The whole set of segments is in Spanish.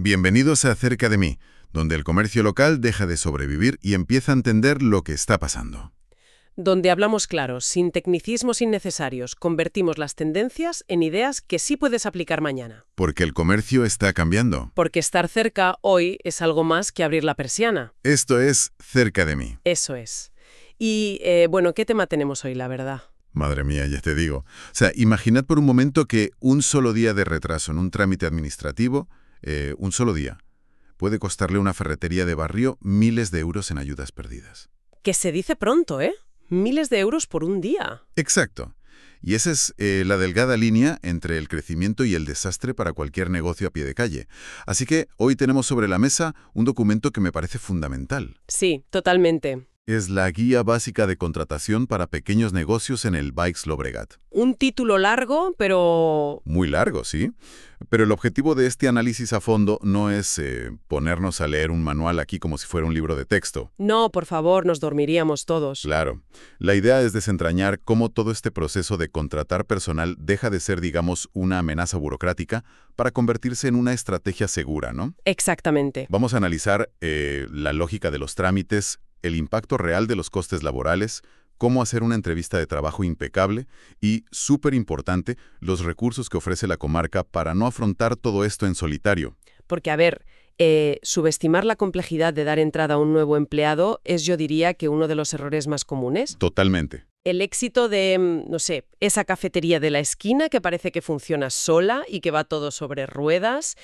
Bienvenidos a Cerca de mí, donde el comercio local deja de sobrevivir y empieza a entender lo que está pasando. Donde hablamos claro, sin tecnicismos innecesarios, convertimos las tendencias en ideas que sí puedes aplicar mañana. Porque el comercio está cambiando. Porque estar cerca hoy es algo más que abrir la persiana. Esto es Cerca de mí. Eso es. Y, bueno, ¿qué tema tenemos hoy, la verdad? Madre mía, ya te digo. O sea, imaginad por un momento que un solo día de retraso en un trámite administrativo, un solo día, puede costarle a una ferretería de barrio miles de euros en ayudas perdidas. Que se dice pronto, ¿eh? Miles de euros por un día. Exacto. Y esa es la delgada línea entre el crecimiento y el desastre para cualquier negocio a pie de calle. Así que hoy tenemos sobre la mesa un documento que me parece fundamental. Sí, totalmente. Es la Guía Básica de Contratación para Pequeños Negocios en el Baix Llobregat. Un título largo, pero... Muy largo, sí. Pero el objetivo de este análisis a fondo no es ponernos a leer un manual aquí como si fuera un libro de texto. No, por favor, nos dormiríamos todos. Claro. La idea es desentrañar cómo todo este proceso de contratar personal deja de ser, digamos, una amenaza burocrática para convertirse en una estrategia segura, ¿no? Exactamente. Vamos a analizar la lógica de los trámites, el impacto real de los costes laborales, cómo hacer una entrevista de trabajo impecable y, súper importante, los recursos que ofrece la comarca para no afrontar todo esto en solitario. Porque, a ver, subestimar la complejidad de dar entrada a un nuevo empleado es, yo diría, que uno de los errores más comunes. Totalmente. El éxito de, no sé, esa cafetería de la esquina que parece que funciona sola y que va todo sobre ruedas,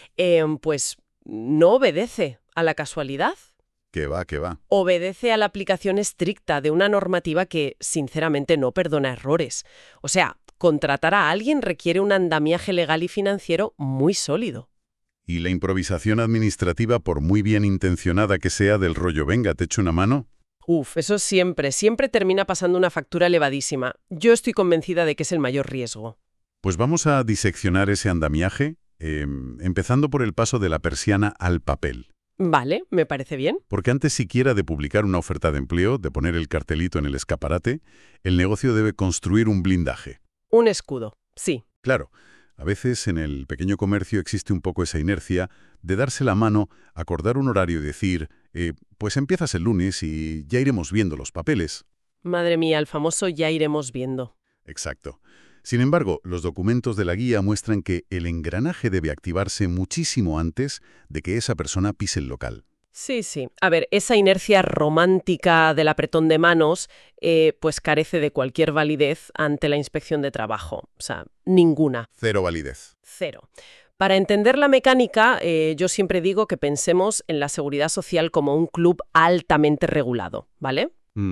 pues no obedece a la casualidad. Que va, que va. Obedece a la aplicación estricta de una normativa que, sinceramente, no perdona errores. O sea, contratar a alguien requiere un andamiaje legal y financiero muy sólido. Y la improvisación administrativa, por muy bien intencionada que sea, del rollo venga, te echo una mano. Eso siempre termina pasando una factura elevadísima. Yo estoy convencida de que es el mayor riesgo. Pues vamos a diseccionar ese andamiaje, empezando por el paso de la persiana al papel. Vale, me parece bien. Porque antes siquiera de publicar una oferta de empleo, de poner el cartelito en el escaparate, el negocio debe construir un blindaje. Un escudo, sí. Claro, a veces en el pequeño comercio existe un poco esa inercia de darse la mano, acordar un horario y decir, pues empiezas el lunes y ya iremos viendo los papeles. Madre mía, el famoso ya iremos viendo. Exacto. Sin embargo, los documentos de la guía muestran que el engranaje debe activarse muchísimo antes de que esa persona pise el local. Sí. A ver, esa inercia romántica del apretón de manos, pues carece de cualquier validez ante la inspección de trabajo. O sea, ninguna. Cero validez. Cero. Para entender la mecánica, yo siempre digo que pensemos en la seguridad social como un club altamente regulado, ¿vale?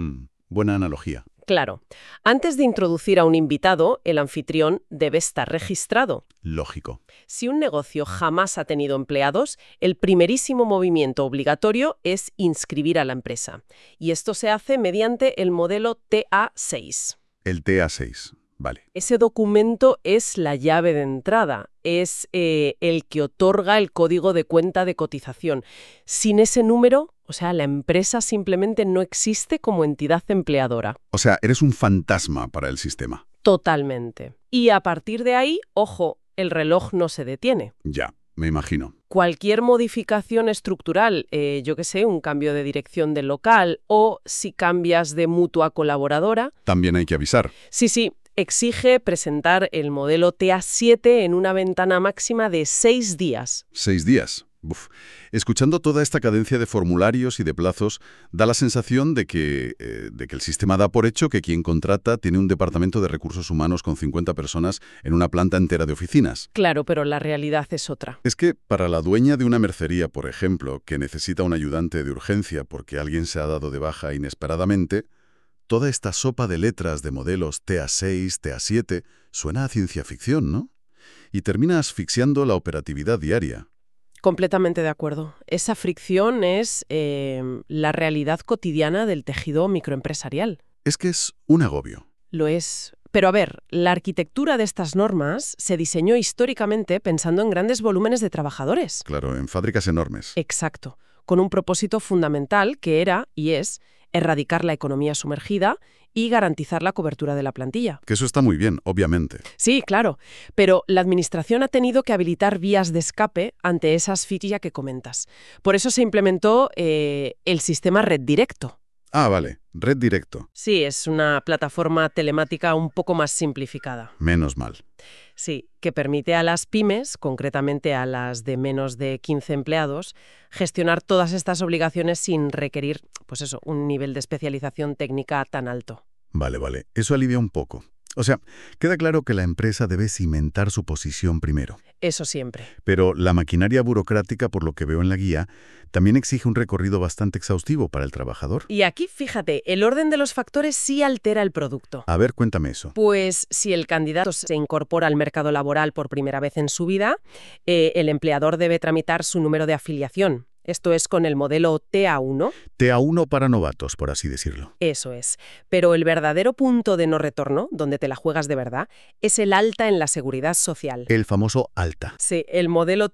Buena analogía. Claro. Antes de introducir a un invitado, el anfitrión debe estar registrado. Lógico. Si un negocio jamás ha tenido empleados, el primerísimo movimiento obligatorio es inscribir a la empresa. Y esto se hace mediante el modelo TA6. El TA6, vale. Ese documento es la llave de entrada, es el que otorga el código de cuenta de cotización. Sin ese número, o sea, la empresa simplemente no existe como entidad empleadora. O sea, eres un fantasma para el sistema. Totalmente. Y a partir de ahí, ojo, el reloj no se detiene. Ya, me imagino. Cualquier modificación estructural, yo qué sé, un cambio de dirección del local o si cambias de mutua colaboradora. También hay que avisar. Sí, exige presentar el modelo TA7 en una ventana máxima de 6 días. 6 días. Uf. Escuchando toda esta cadencia de formularios y de plazos, da la sensación de que el sistema da por hecho que quien contrata tiene un departamento de recursos humanos con 50 personas en una planta entera de oficinas. Claro, pero la realidad es otra. Es que para la dueña de una mercería, por ejemplo, que necesita un ayudante de urgencia porque alguien se ha dado de baja inesperadamente, toda esta sopa de letras de modelos TA6, TA7 suena a ciencia ficción, ¿no? Y termina asfixiando la operatividad diaria. Completamente de acuerdo. Esa fricción es la realidad cotidiana del tejido microempresarial. Es que es un agobio. Lo es. Pero a ver, la arquitectura de estas normas se diseñó históricamente pensando en grandes volúmenes de trabajadores. Claro, en fábricas enormes. Exacto. Con un propósito fundamental que era, y es, erradicar la economía sumergida y garantizar la cobertura de la plantilla. Que eso está muy bien, obviamente. Sí, claro, pero la Administración ha tenido que habilitar vías de escape ante esas fichas que comentas. Por eso se implementó el sistema Red Directo. Ah, vale, Red Directo. Sí, es una plataforma telemática un poco más simplificada. Menos mal. Sí, que permite a las pymes, concretamente a las de menos de 15 empleados, gestionar todas estas obligaciones sin requerir, pues eso, un nivel de especialización técnica tan alto. Vale, vale. Eso alivia un poco. O sea, queda claro que la empresa debe cimentar su posición primero. Eso siempre. Pero la maquinaria burocrática, por lo que veo en la guía, también exige un recorrido bastante exhaustivo para el trabajador. Y aquí, fíjate, el orden de los factores sí altera el producto. A ver, cuéntame eso. Pues si el candidato se incorpora al mercado laboral por primera vez en su vida, el empleador debe tramitar su número de afiliación. Esto es con el modelo TA1. TA1 para novatos, por así decirlo. Eso es. Pero el verdadero punto de no retorno, donde te la juegas de verdad, es el alta en la seguridad social. El famoso ALTA. Sí, el modelo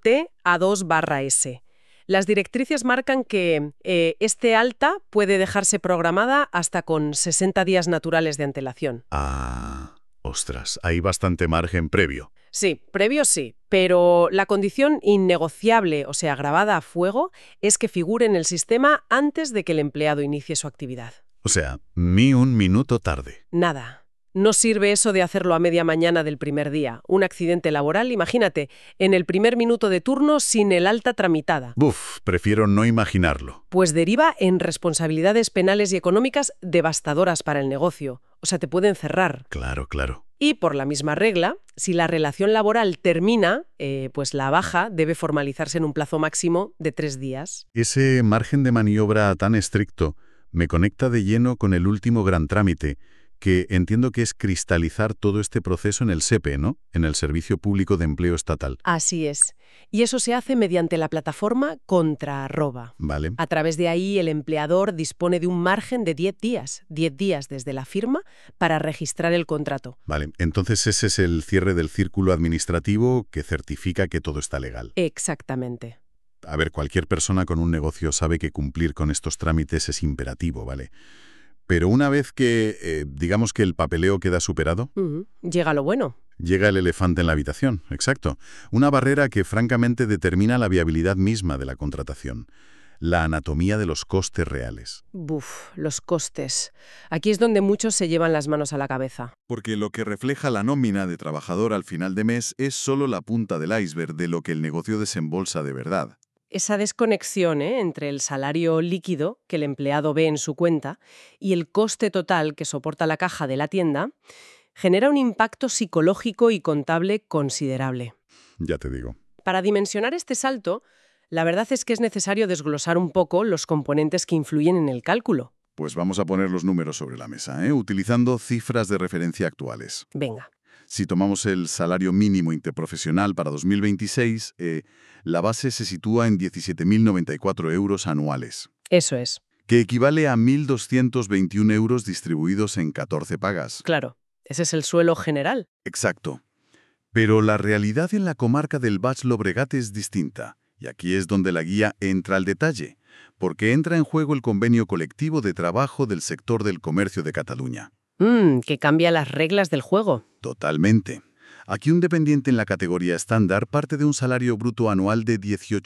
TA2/S. Las directrices marcan que este alta puede dejarse programada hasta con 60 días naturales de antelación. Ah, ostras, hay bastante margen previo. Sí, previo sí, pero la condición innegociable, o sea, grabada a fuego, es que figure en el sistema antes de que el empleado inicie su actividad. O sea, ni un minuto tarde. Nada. No sirve eso de hacerlo a media mañana del primer día. Un accidente laboral, imagínate, en el primer minuto de turno sin el alta tramitada. Buf, prefiero no imaginarlo. Pues deriva en responsabilidades penales y económicas devastadoras para el negocio. O sea, te pueden cerrar. Claro, claro. Y por la misma regla, si la relación laboral termina, pues la baja debe formalizarse en un plazo máximo de 3 días. Ese margen de maniobra tan estricto me conecta de lleno con el último gran trámite, que entiendo que es cristalizar todo este proceso en el SEPE, ¿no? En el Servicio Público de Empleo Estatal. Así es. Y eso se hace mediante la plataforma Contraarroba. Vale. A través de ahí, el empleador dispone de un margen de 10 días desde la firma, para registrar el contrato. Vale, entonces ese es el cierre del círculo administrativo que certifica que todo está legal. Exactamente. A ver, cualquier persona con un negocio sabe que cumplir con estos trámites es imperativo, ¿vale? Pero una vez que, digamos que el papeleo queda superado, Llega lo bueno. llega el elefante en la habitación, exacto. Una barrera que francamente determina la viabilidad misma de la contratación. La anatomía de los costes reales. Los costes. Aquí es donde muchos se llevan las manos a la cabeza. Porque lo que refleja la nómina de trabajador al final de mes es solo la punta del iceberg de lo que el negocio desembolsa de verdad. Esa desconexión entre el salario líquido que el empleado ve en su cuenta y el coste total que soporta la caja de la tienda genera un impacto psicológico y contable considerable. Ya te digo. Para dimensionar este salto, la verdad es que es necesario desglosar un poco los componentes que influyen en el cálculo. Pues vamos a poner los números sobre la mesa, utilizando cifras de referencia actuales. Venga. Si tomamos el salario mínimo interprofesional para 2026, la base se sitúa en 17.094 euros anuales, Eso es. que equivale a 1.221 euros distribuidos en 14 pagas. Claro, ese es el suelo general. Exacto. Pero la realidad en la comarca del Baix Llobregat es distinta, y aquí es donde la guía entra al detalle, porque entra en juego el convenio colectivo de trabajo del sector del comercio de Cataluña. Que cambia las reglas del juego. Totalmente. Aquí un dependiente en la categoría estándar parte de un salario bruto anual de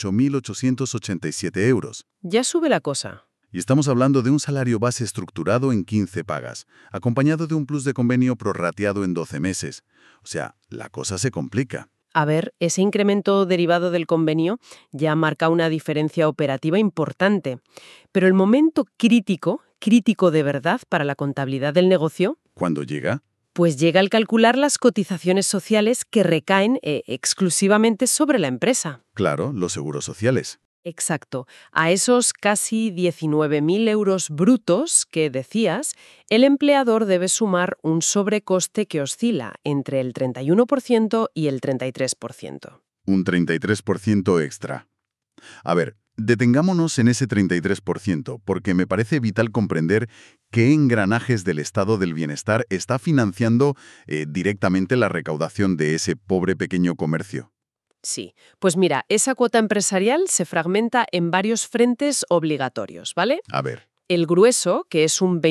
18.887 euros. Ya sube la cosa. Y estamos hablando de un salario base estructurado en 15 pagas, acompañado de un plus de convenio prorrateado en 12 meses. O sea, la cosa se complica. A ver, ese incremento derivado del convenio ya marca una diferencia operativa importante. Pero el momento crítico de verdad para la contabilidad del negocio, ¿Cuándo llega? pues llega al calcular las cotizaciones sociales que recaen exclusivamente sobre la empresa. Claro, los seguros sociales. Exacto. A esos casi 19.000 euros brutos que decías, el empleador debe sumar un sobrecoste que oscila entre el 31% y el 33%. Un 33% extra. A ver, detengámonos en ese 33%, porque me parece vital comprender qué engranajes del estado del bienestar está financiando directamente la recaudación de ese pobre pequeño comercio. Sí, pues mira, esa cuota empresarial se fragmenta en varios frentes obligatorios, ¿vale? A ver. El grueso, que es un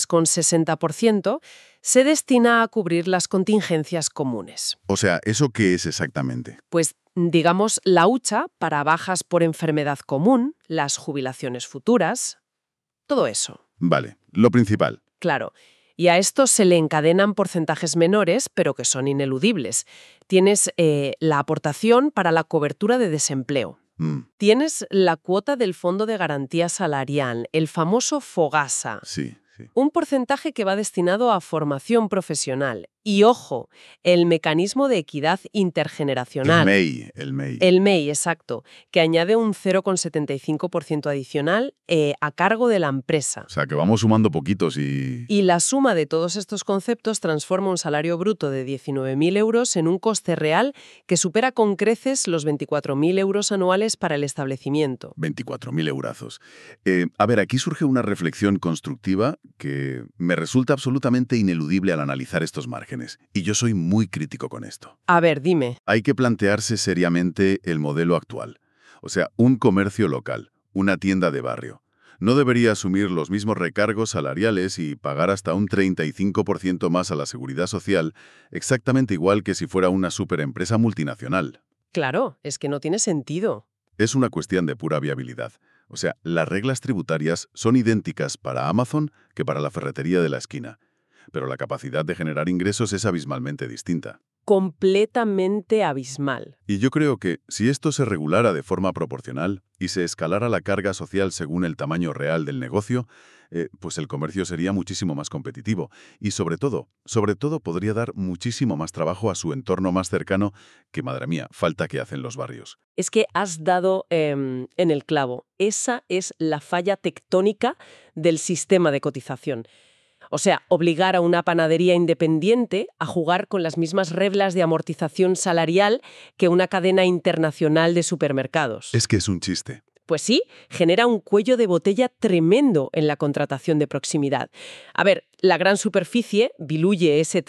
23,60%, se destina a cubrir las contingencias comunes. O sea, ¿eso qué es exactamente? Pues, digamos, la hucha para bajas por enfermedad común, las jubilaciones futuras, todo eso. Vale, lo principal. Claro. Y a esto se le encadenan porcentajes menores, pero que son ineludibles. Tienes la aportación para la cobertura de desempleo. Tienes la cuota del Fondo de Garantía Salarial, el famoso FOGASA. Sí, sí. Un porcentaje que va destinado a formación profesional. Y, ojo, el mecanismo de equidad intergeneracional. El MEI. El MEI, exacto, que añade un 0,75% adicional a cargo de la empresa. O sea, que vamos sumando poquitos y... Y la suma de todos estos conceptos transforma un salario bruto de 19.000 euros en un coste real que supera con creces los 24.000 euros anuales para el establecimiento. 24.000 eurazos. A ver, aquí surge una reflexión constructiva que me resulta absolutamente ineludible al analizar estos márgenes. Y yo soy muy crítico con esto. A ver, dime. Hay que plantearse seriamente el modelo actual. O sea, un comercio local, una tienda de barrio. No debería asumir los mismos recargos salariales y pagar hasta un 35% más a la seguridad social, exactamente igual que si fuera una superempresa multinacional. Claro, es que no tiene sentido. Es una cuestión de pura viabilidad. O sea, las reglas tributarias son idénticas para Amazon que para la ferretería de la esquina. Pero la capacidad de generar ingresos es abismalmente distinta. Completamente abismal. Y yo creo que, si esto se regulara de forma proporcional y se escalara la carga social según el tamaño real del negocio, pues el comercio sería muchísimo más competitivo. Y sobre todo podría dar muchísimo más trabajo a su entorno más cercano que, madre mía, falta que hacen los barrios. Es que has dado en el clavo. Esa es la falla tectónica del sistema de cotización. O sea, obligar a una panadería independiente a jugar con las mismas reglas de amortización salarial que una cadena internacional de supermercados. Es que es un chiste. Pues sí, genera un cuello de botella tremendo en la contratación de proximidad. A ver, la gran superficie diluye ese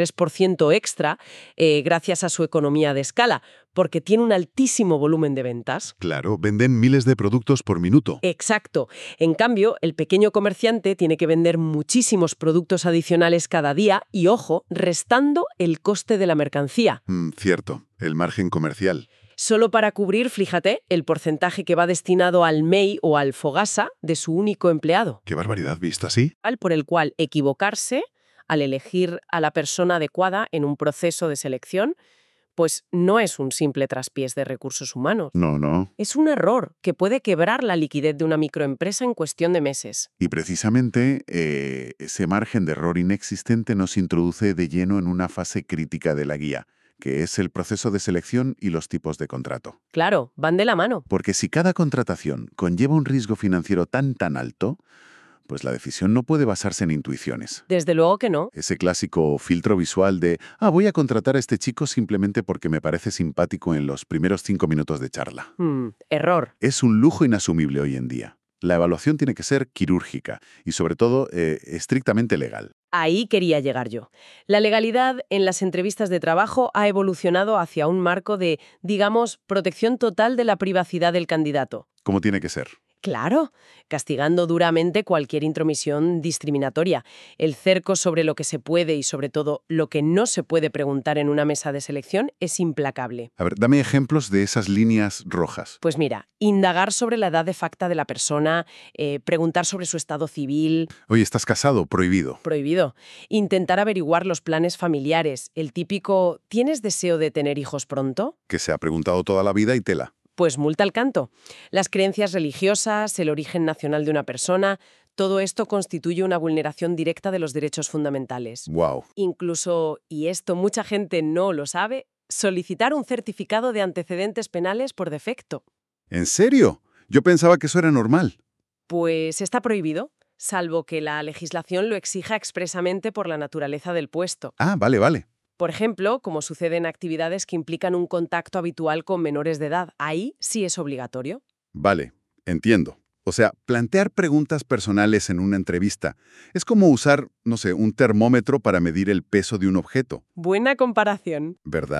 33% extra gracias a su economía de escala, porque tiene un altísimo volumen de ventas. Claro, venden miles de productos por minuto. Exacto. En cambio, el pequeño comerciante tiene que vender muchísimos productos adicionales cada día y, ojo, restando el coste de la mercancía. Cierto, el margen comercial. Solo para cubrir, fíjate, el porcentaje que va destinado al MEI o al FOGASA de su único empleado. ¡Qué barbaridad vista así! Por el cual equivocarse al elegir a la persona adecuada en un proceso de selección, pues no es un simple traspiés de recursos humanos. No. Es un error que puede quebrar la liquidez de una microempresa en cuestión de meses. Y precisamente ese margen de error inexistente nos introduce de lleno en una fase crítica de la guía, que es el proceso de selección y los tipos de contrato. Claro, van de la mano. Porque si cada contratación conlleva un riesgo financiero tan alto, pues la decisión no puede basarse en intuiciones. Desde luego que no. Ese clásico filtro visual de, voy a contratar a este chico simplemente porque me parece simpático en los primeros 5 minutos de charla. Error. Es un lujo inasumible hoy en día. La evaluación tiene que ser quirúrgica y, sobre todo, estrictamente legal. Ahí quería llegar yo. La legalidad en las entrevistas de trabajo ha evolucionado hacia un marco de, digamos, protección total de la privacidad del candidato. ¿Cómo tiene que ser? Claro, castigando duramente cualquier intromisión discriminatoria. El cerco sobre lo que se puede y, sobre todo, lo que no se puede preguntar en una mesa de selección es implacable. A ver, dame ejemplos de esas líneas rojas. Pues mira, indagar sobre la edad de facto de la persona, preguntar sobre su estado civil. Oye, ¿estás casado? Prohibido. Prohibido. Intentar averiguar los planes familiares. El típico, ¿tienes deseo de tener hijos pronto? Que se ha preguntado toda la vida y tela. Pues multa al canto. Las creencias religiosas, el origen nacional de una persona, todo esto constituye una vulneración directa de los derechos fundamentales. Wow. Incluso, y esto mucha gente no lo sabe, solicitar un certificado de antecedentes penales por defecto. ¿En serio? Yo pensaba que eso era normal. Pues está prohibido, salvo que la legislación lo exija expresamente por la naturaleza del puesto. Vale. Por ejemplo, como sucede en actividades que implican un contacto habitual con menores de edad. Ahí sí es obligatorio. Vale, entiendo. O sea, plantear preguntas personales en una entrevista es como usar, no sé, un termómetro para medir el peso de un objeto. Buena comparación. ¿Verdad?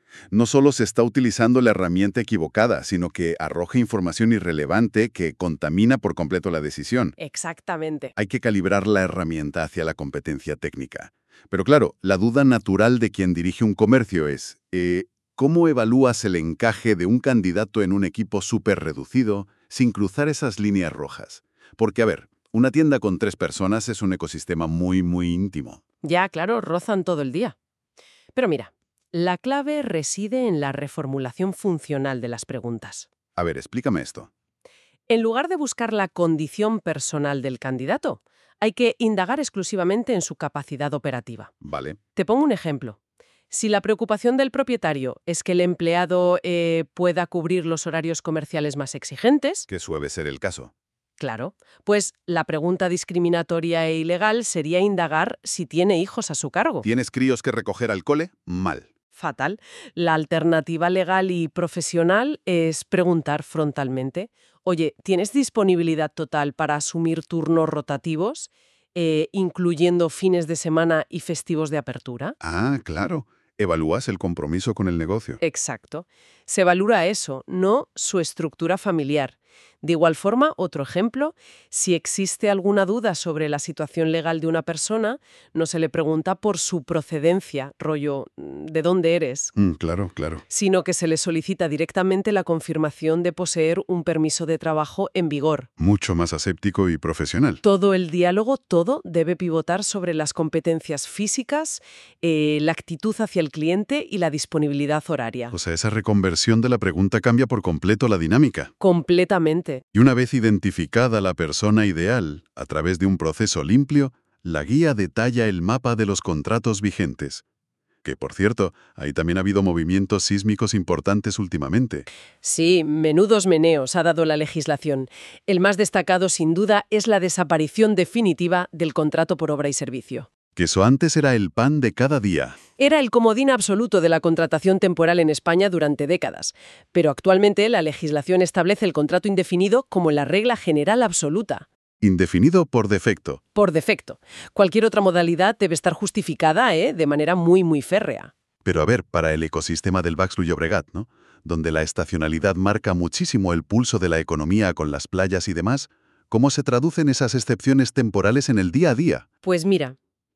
No solo se está utilizando la herramienta equivocada, sino que arroja información irrelevante que contamina por completo la decisión. Exactamente. Hay que calibrar la herramienta hacia la competencia técnica. Pero claro, la duda natural de quien dirige un comercio es, ¿cómo evalúas el encaje de un candidato en un equipo súper reducido sin cruzar esas líneas rojas? Porque, a ver, una tienda con 3 personas es un ecosistema muy íntimo. Ya, claro, rozan todo el día. Pero mira, la clave reside en la reformulación funcional de las preguntas. A ver, explícame esto. En lugar de buscar la condición personal del candidato, hay que indagar exclusivamente en su capacidad operativa. Vale. Te pongo un ejemplo. Si la preocupación del propietario es que el empleado pueda cubrir los horarios comerciales más exigentes, Que suele ser el caso. claro, pues la pregunta discriminatoria e ilegal sería indagar si tiene hijos a su cargo. ¿Tienes críos que recoger al cole? Mal. Fatal. La alternativa legal y profesional es preguntar frontalmente, oye, ¿tienes disponibilidad total para asumir turnos rotativos, incluyendo fines de semana y festivos de apertura? Ah, claro. Evalúas el compromiso con el negocio. Exacto. Se valora eso, no su estructura familiar. De igual forma, otro ejemplo, si existe alguna duda sobre la situación legal de una persona, no se le pregunta por su procedencia, rollo, ¿de dónde eres?, Claro. sino que se le solicita directamente la confirmación de poseer un permiso de trabajo en vigor. Mucho más aséptico y profesional. Todo el diálogo, todo debe pivotar sobre las competencias físicas, la actitud hacia el cliente y la disponibilidad horaria. O sea, esa reconversión de la pregunta cambia por completo la dinámica. Completamente. Y una vez identificada la persona ideal, a través de un proceso limpio, la guía detalla el mapa de los contratos vigentes. Que, por cierto, ahí también ha habido movimientos sísmicos importantes últimamente. Sí, menudos meneos ha dado la legislación. El más destacado, sin duda, es la desaparición definitiva del contrato por obra y servicio. Que eso antes era el pan de cada día. Era el comodín absoluto de la contratación temporal en España durante décadas, pero actualmente la legislación establece el contrato indefinido como la regla general absoluta. Indefinido por defecto. Por defecto. Cualquier otra modalidad debe estar justificada, de manera muy férrea. Pero a ver, para el ecosistema del Baix Llobregat, ¿no? Donde la estacionalidad marca muchísimo el pulso de la economía con las playas y demás, ¿cómo se traducen esas excepciones temporales en el día a día? Pues mira,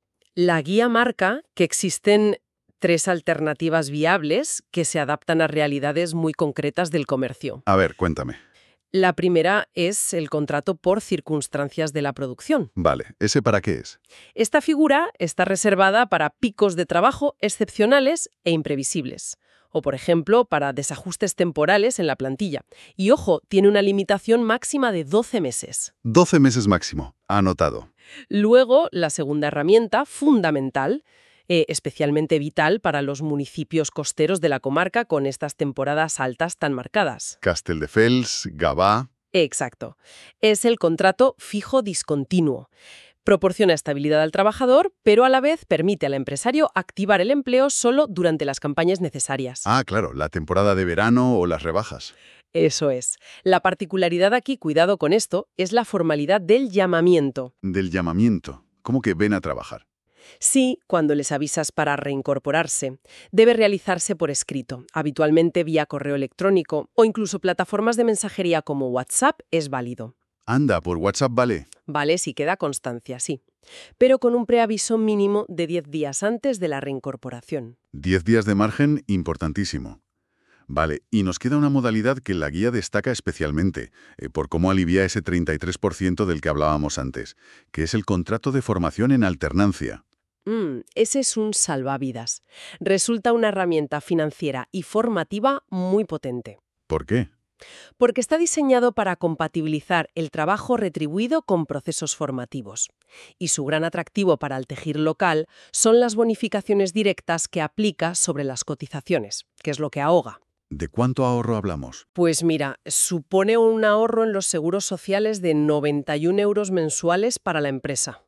la guía marca que existen 3 alternativas viables que se adaptan a realidades muy concretas del comercio. A ver, cuéntame. La primera es el contrato por circunstancias de la producción. Vale, ¿ese para qué es? Esta figura está reservada para picos de trabajo excepcionales e imprevisibles, o por ejemplo, para desajustes temporales en la plantilla. Y ojo, tiene una limitación máxima de 12 meses. 12 meses máximo. Anotado. Luego, la segunda herramienta, fundamental, especialmente vital para los municipios costeros de la comarca con estas temporadas altas tan marcadas. Castelldefels, Gavà. Exacto. Es el contrato fijo discontinuo. Proporciona estabilidad al trabajador, pero a la vez permite al empresario activar el empleo solo durante las campañas necesarias. Ah, claro, la temporada de verano o las rebajas. Eso es. La particularidad aquí, cuidado con esto, es la formalidad del llamamiento. Del llamamiento. ¿Cómo que ven a trabajar? Sí, cuando les avisas para reincorporarse, debe realizarse por escrito, habitualmente vía correo electrónico o incluso plataformas de mensajería como WhatsApp es válido. Anda, por WhatsApp vale. Vale, si queda constancia, sí. Pero con un preaviso mínimo de 10 días antes de la reincorporación. 10 días de margen, importantísimo. Vale, y nos queda una modalidad que la guía destaca especialmente, por cómo alivia ese 33% del que hablábamos antes, que es el contrato de formación en alternancia. Ese es un salvavidas. Resulta una herramienta financiera y formativa muy potente. ¿Por qué? Porque está diseñado para compatibilizar el trabajo retribuido con procesos formativos. Y su gran atractivo para el tejido local son las bonificaciones directas que aplica sobre las cotizaciones, que es lo que ahoga. ¿De cuánto ahorro hablamos? Pues mira, supone un ahorro en los seguros sociales de 91 euros mensuales para la empresa.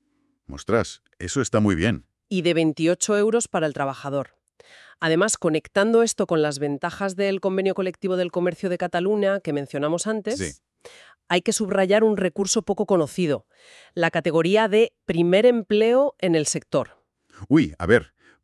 Ostras, eso está muy bien. Y de 28 euros para el trabajador. Además, conectando esto con las ventajas del Convenio Colectivo del Comercio de Cataluña que mencionamos antes, Sí. hay que subrayar un recurso poco conocido, la categoría de primer empleo en el sector. Uy, a ver,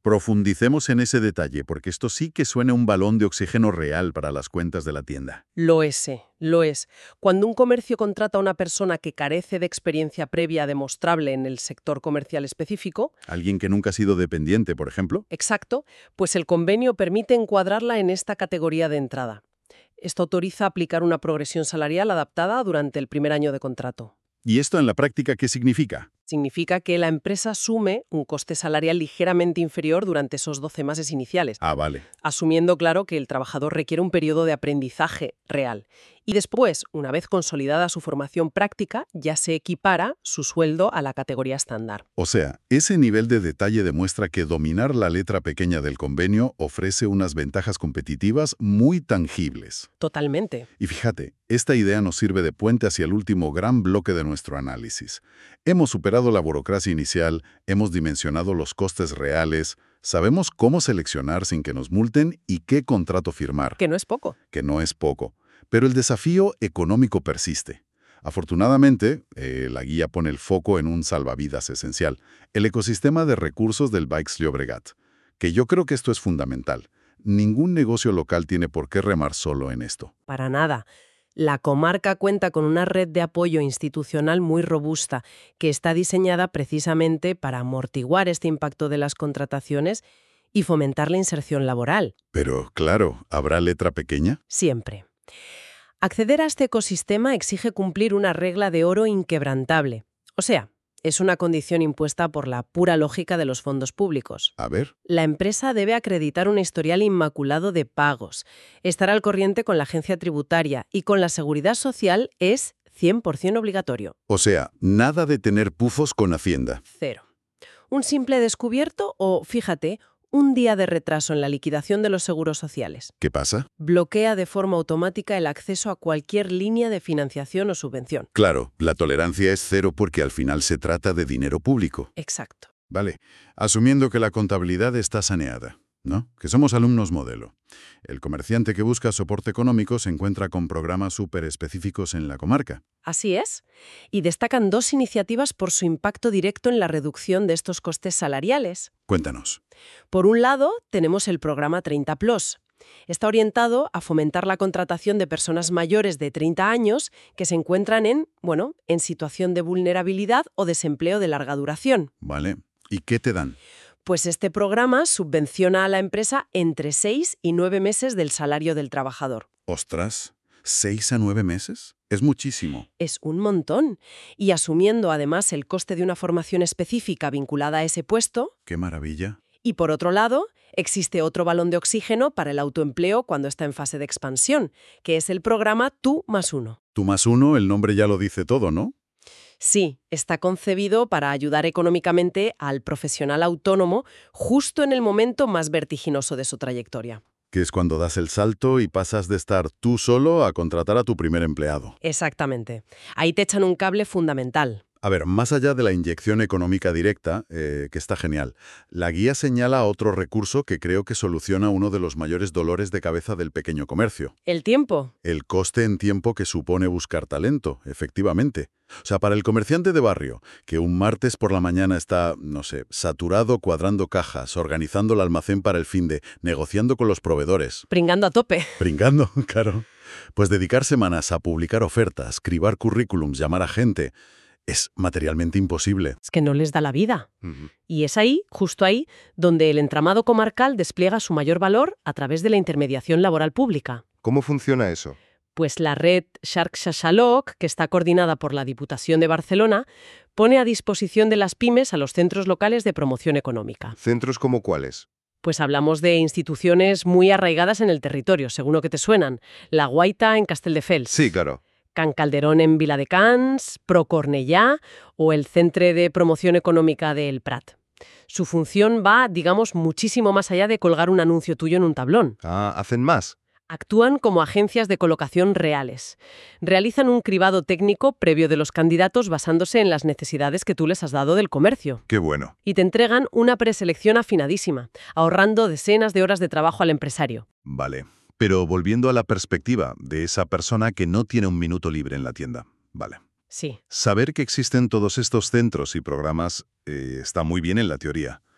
Profundicemos en ese detalle, porque esto sí que suena un balón de oxígeno real para las cuentas de la tienda. Lo es, lo es. Cuando un comercio contrata a una persona que carece de experiencia previa demostrable en el sector comercial específico, Alguien que nunca ha sido dependiente, por ejemplo. exacto, pues el convenio permite encuadrarla en esta categoría de entrada. Esto autoriza aplicar una progresión salarial adaptada durante el primer año de contrato. ¿Y esto en la práctica qué significa? Significa que la empresa asume un coste salarial ligeramente inferior durante esos 12 meses iniciales, Ah, vale. asumiendo, claro, que el trabajador requiere un periodo de aprendizaje real. Y después, una vez consolidada su formación práctica, ya se equipara su sueldo a la categoría estándar. O sea, ese nivel de detalle demuestra que dominar la letra pequeña del convenio ofrece unas ventajas competitivas muy tangibles. Totalmente. Y fíjate, esta idea nos sirve de puente hacia el último gran bloque de nuestro análisis. Hemos superado la burocracia inicial, hemos dimensionado los costes reales, sabemos cómo seleccionar sin que nos multen y qué contrato firmar, Que no es poco. que no es poco. Pero el desafío económico persiste. Afortunadamente, la guía pone el foco en un salvavidas esencial, el ecosistema de recursos del Baix Llobregat, que yo creo que esto es fundamental. Ningún negocio local tiene por qué remar solo en esto. Para nada. La comarca cuenta con una red de apoyo institucional muy robusta que está diseñada precisamente para amortiguar este impacto de las contrataciones y fomentar la inserción laboral. Pero, claro, ¿habrá letra pequeña? Siempre. Acceder a este ecosistema exige cumplir una regla de oro inquebrantable. O sea, es una condición impuesta por la pura lógica de los fondos públicos. A ver, La empresa debe acreditar un historial inmaculado de pagos, estar al corriente con la agencia tributaria y con la seguridad social es 100% obligatorio. o sea, nada de tener pufos con Hacienda. Cero. Un simple descubierto o, fíjate, un día de retraso en la liquidación de los seguros sociales. ¿Qué pasa? Bloquea de forma automática el acceso a cualquier línea de financiación o subvención. Claro, la tolerancia es cero porque al final se trata de dinero público. Exacto. Vale, asumiendo que la contabilidad está saneada, ¿no? Que somos alumnos modelo. El comerciante que busca soporte económico se encuentra con programas súper específicos en la comarca. Así es. Y destacan dos iniciativas por su impacto directo en la reducción de estos costes salariales. Cuéntanos. Por un lado, tenemos el programa 30+. Está orientado a fomentar la contratación de personas mayores de 30 años que se encuentran en situación de vulnerabilidad o desempleo de larga duración. Vale. ¿Y qué te dan? Pues este programa subvenciona a la empresa entre 6 y 9 meses del salario del trabajador. Ostras, ¿6 a 9 meses? Es muchísimo. Es un montón. Y asumiendo además el coste de una formación específica vinculada a ese puesto. ¡Qué maravilla! Y por otro lado, existe otro balón de oxígeno para el autoempleo cuando está en fase de expansión, que es el programa Tú+1. Tú+1, el nombre ya lo dice todo, ¿no? Sí, está concebido para ayudar económicamente al profesional autónomo justo en el momento más vertiginoso de su trayectoria. Que es cuando das el salto y pasas de estar tú solo a contratar a tu primer empleado. Exactamente. Ahí te echan un cable fundamental. A ver, más allá de la inyección económica directa, que está genial, la guía señala otro recurso que creo que soluciona uno de los mayores dolores de cabeza del pequeño comercio. ¿El tiempo? El coste en tiempo que supone buscar talento, efectivamente. O sea, para el comerciante de barrio, que un martes por la mañana está, no sé, saturado cuadrando cajas, organizando el almacén para el finde, negociando con los proveedores. Pringando a tope. Pringando, claro. Pues dedicar semanas a publicar ofertas, cribar currículums, llamar a gente, es materialmente imposible. Es que no les da la vida. Y es ahí, justo ahí, donde el entramado comarcal despliega su mayor valor a través de la intermediación laboral pública. ¿Cómo funciona eso? Pues la red Xarxa-Xaloc, que está coordinada por la Diputación de Barcelona, pone a disposición de las pymes a los centros locales de promoción económica. ¿Centros como cuáles? Pues hablamos de instituciones muy arraigadas en el territorio, según lo que te suenan. La Guaita en Castelldefels. Sí, claro. Can Calderón en Viladecans, Pro Cornellà o el Centre de Promoción Económica de El Prat. Su función va, digamos, muchísimo más allá de colgar un anuncio tuyo en un tablón. Ah, ¿hacen más? Actúan como agencias de colocación reales. Realizan un cribado técnico previo de los candidatos basándose en las necesidades que tú les has dado del comercio. Qué bueno. Y te entregan una preselección afinadísima, ahorrando decenas de horas de trabajo al empresario. Vale. Pero volviendo a la perspectiva de esa persona que no tiene un minuto libre en la tienda. Vale. Sí. Saber que existen todos estos centros y programas está muy bien en la teoría.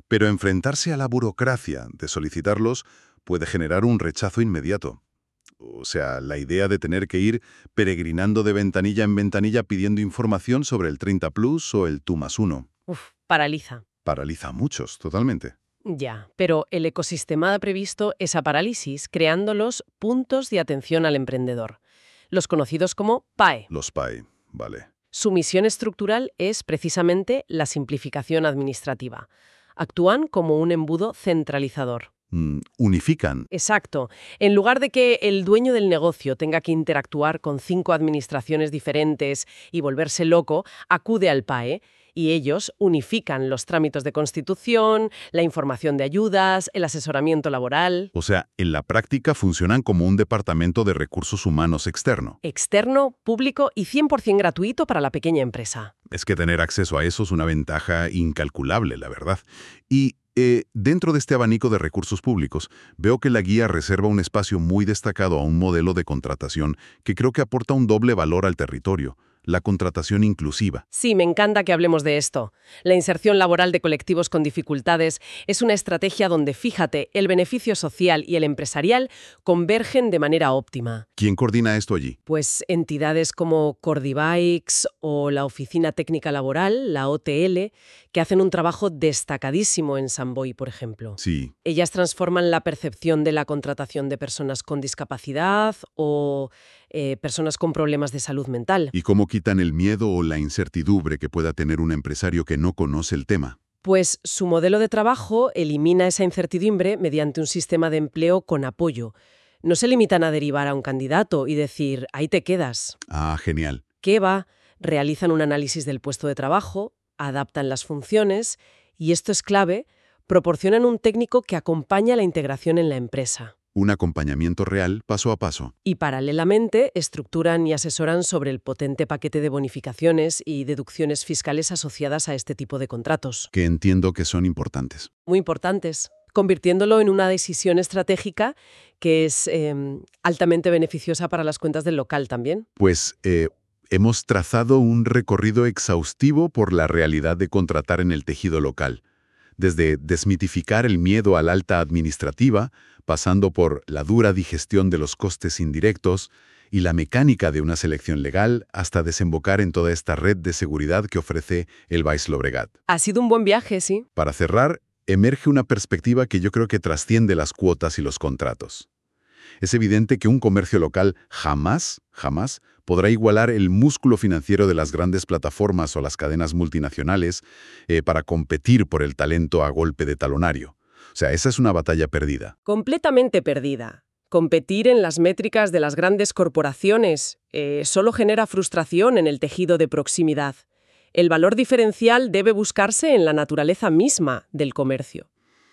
Pero enfrentarse a la burocracia de solicitarlos puede generar un rechazo inmediato. O sea, la idea de tener que ir peregrinando de ventanilla en ventanilla pidiendo información sobre el 30 Plus o el Tú+1. Uf, paraliza. Paraliza a muchos, totalmente. Ya, pero el ecosistema ha previsto esa parálisis creando los puntos de atención al emprendedor, los conocidos como PAE. Los PAE, vale. Su misión estructural es precisamente la simplificación administrativa. Actúan como un embudo centralizador. Unifican. Exacto. En lugar de que el dueño del negocio tenga que interactuar con 5 administraciones diferentes y volverse loco, acude al PAE y ellos unifican los trámites de constitución, la información de ayudas, el asesoramiento laboral. O sea, en la práctica funcionan como un departamento de recursos humanos externo. Externo, público y 100% gratuito para la pequeña empresa. Es que tener acceso a eso es una ventaja incalculable, la verdad. Y dentro de este abanico de recursos públicos, veo que la guía reserva un espacio muy destacado a un modelo de contratación que creo que aporta un doble valor al territorio: la contratación inclusiva. Sí, me encanta que hablemos de esto. La inserción laboral de colectivos con dificultades es una estrategia donde, fíjate, el beneficio social y el empresarial convergen de manera óptima. ¿Quién coordina esto allí? Pues entidades como Cordibikes o la Oficina Técnica Laboral, la OTL, que hacen un trabajo destacadísimo en San Boi, por ejemplo. Sí. Ellas transforman la percepción de la contratación de personas con discapacidad o personas con problemas de salud mental. ¿Y cómo quitan el miedo o la incertidumbre que pueda tener un empresario que no conoce el tema? Pues su modelo de trabajo elimina esa incertidumbre mediante un sistema de empleo con apoyo. No se limitan a derivar a un candidato y decir, ahí te quedas. Ah, genial. ¿Qué va? Realizan un análisis del puesto de trabajo, adaptan las funciones y, esto es clave, proporcionan un técnico que acompaña la integración en la empresa. Un acompañamiento real, paso a paso. Y paralelamente estructuran y asesoran sobre el potente paquete de bonificaciones y deducciones fiscales asociadas a este tipo de contratos. Que entiendo que son importantes. Muy importantes, convirtiéndolo en una decisión estratégica que es altamente beneficiosa para las cuentas del local también. Pues hemos trazado un recorrido exhaustivo por la realidad de contratar en el tejido local. Desde desmitificar el miedo al alta administrativa, pasando por la dura digestión de los costes indirectos y la mecánica de una selección legal, hasta desembocar en toda esta red de seguridad que ofrece el Baix Llobregat. Ha sido un buen viaje, sí. Para cerrar, emerge una perspectiva que yo creo que trasciende las cuotas y los contratos. Es evidente que un comercio local jamás podrá igualar el músculo financiero de las grandes plataformas o las cadenas multinacionales para competir por el talento a golpe de talonario. O sea, esa es una batalla perdida. Completamente perdida. Competir en las métricas de las grandes corporaciones solo genera frustración en el tejido de proximidad. El valor diferencial debe buscarse en la naturaleza misma del comercio.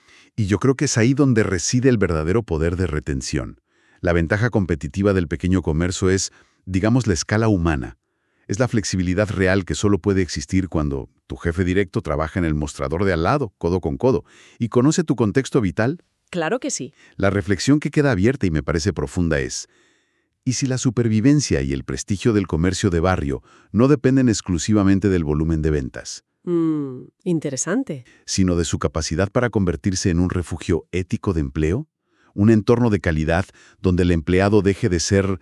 Y yo creo que es ahí donde reside el verdadero poder de retención. La ventaja competitiva del pequeño comercio es, digamos, la escala humana. Es la flexibilidad real que solo puede existir cuando tu jefe directo trabaja en el mostrador de al lado, codo con codo, y conoce tu contexto vital. Claro que sí. La reflexión que queda abierta y me parece profunda es: ¿y si la supervivencia y el prestigio del comercio de barrio no dependen exclusivamente del volumen de ventas, interesante. sino de su capacidad para convertirse en un refugio ético de empleo? Un entorno de calidad donde el empleado deje de ser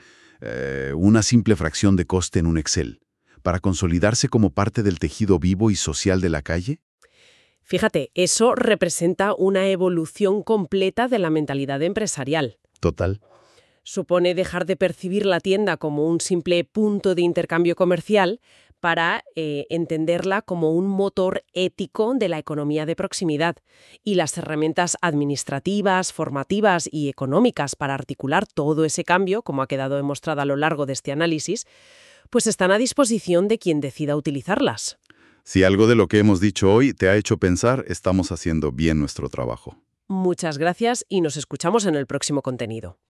una simple fracción de coste en un Excel, para consolidarse como parte del tejido vivo y social de la calle? Fíjate, eso representa una evolución completa de la mentalidad empresarial. Total. Supone dejar de percibir la tienda como un simple punto de intercambio comercial para entenderla como un motor ético de la economía de proximidad, y las herramientas administrativas, formativas y económicas para articular todo ese cambio, como ha quedado demostrado a lo largo de este análisis, pues están a disposición de quien decida utilizarlas. Si algo de lo que hemos dicho hoy te ha hecho pensar, estamos haciendo bien nuestro trabajo. Muchas gracias y nos escuchamos en el próximo contenido.